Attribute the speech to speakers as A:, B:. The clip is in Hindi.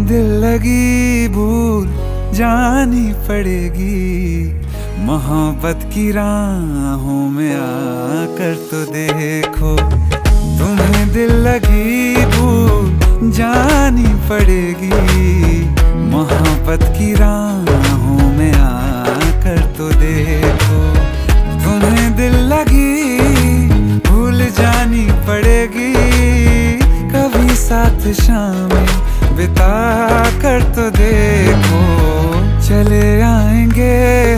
A: दिल लगी भूल जानी पड़ेगी, मोहब्बत की राहों में आकर तो देखो। तुम्हें दिल लगी भूल जानी पड़ेगी, मोहब्बत की राहों में आकर तो देखो। तुम्हें दिल लगी भूल जानी पड़ेगी, कभी साथ शामें बिता कर तो देखो। चले आएंगे